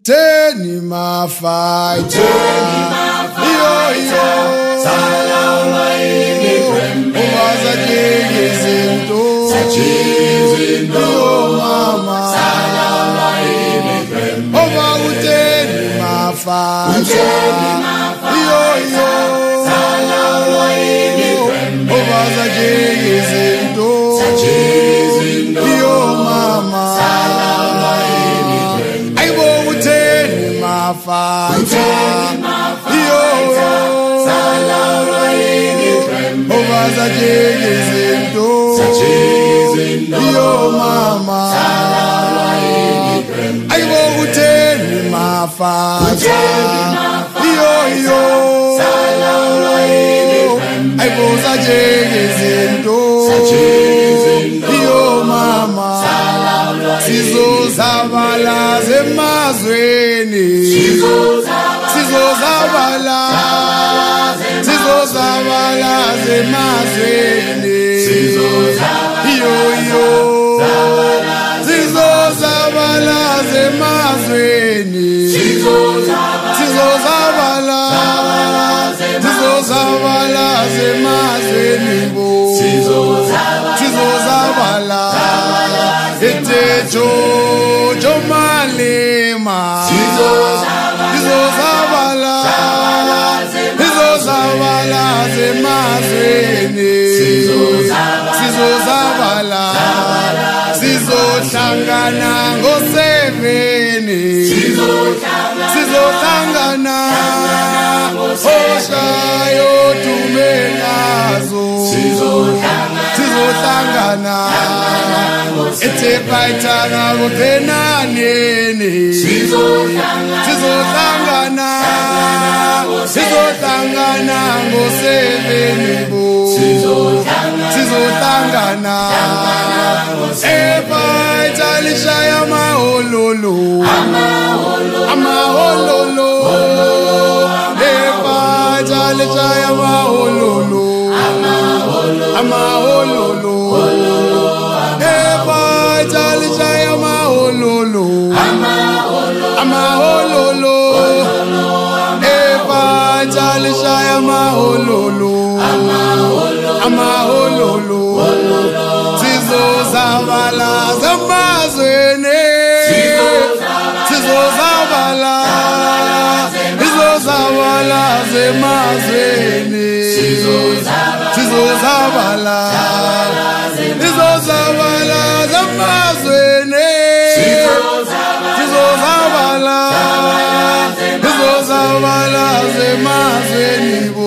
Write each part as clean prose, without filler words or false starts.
Teni mafaita yo Salama imikrembe Uwazajigizinto mama Salama imikrembe Ova uteni mafaita yo Salama imikrembe Uwazajigizinto yo mama Salama imikrembe Aibo uteni mafaita yo Salama imikrembe Uwazajigizinto yo mama Salama imikrembe Aibo uteni mafaita yo Salama imikrembe Aibo zajigizinto yo mama Sizozabala zemazweni Sizozabala zemazweni yo Sizozabala zemazweni Sizozabala zemazweni bo Sizozabala Jojo malema Sizozabala zemazweni Sizozabala Sizohlangana ngoseveni Sizohlangana Oshayo tumenazo Sizohlangana Etepaitana kutenaneni Sizohlangana ngoseveni bo Sizohlangana Epaitalisha mahololo Amahololo Epaitalisha mahololo Amahololo Epaitalisha mahololo Amahololo Epaitalisha mahololo Amahololo Sizozabala zemazweni Sizozabala zemazweni Sizozabala zemazweni Sizozabala zemazweni bo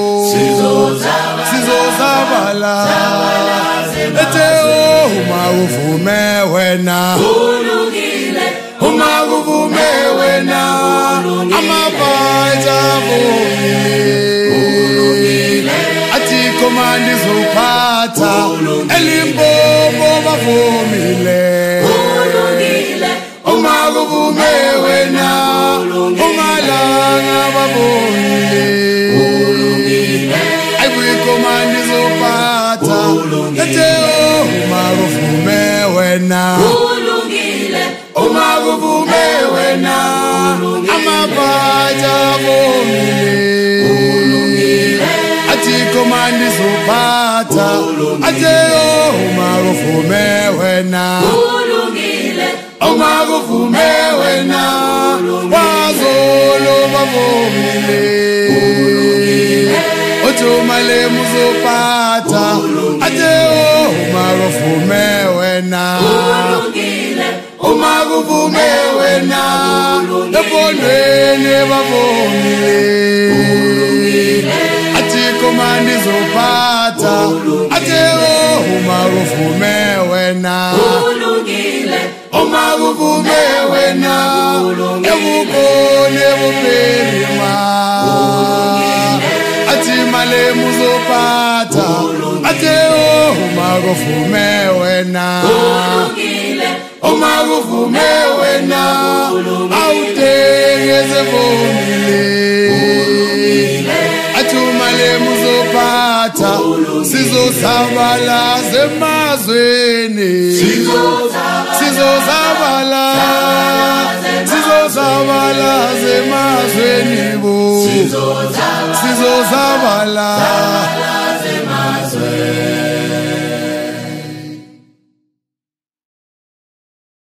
Sizozabala Uma uvume wena Uma uvume wena Amabaita vumile Ati komandi zupata Elimbobo bavumile Uma uvume wena Umalanga bavumile Aibu komandi zupata Umaguvume wena Umaguvume wena Amabaja vumile Ati komandi zupata Ate umaguvume wena Umaguvume wena Wazolo bavumile Otumale muzopata Ate umaguvume wena Umaguvume wena Ebonweni bavumile Ati komandi zopata Ate umaguvume wena Umaguvume wena Ebubone buperima Ati male muzopata Ate umaguvume wena Umaguvume wena Autengeze vumile Ati male muzopata Sizozabala zemazweni Sizozabala sizosabala zemazweni bo sizosabala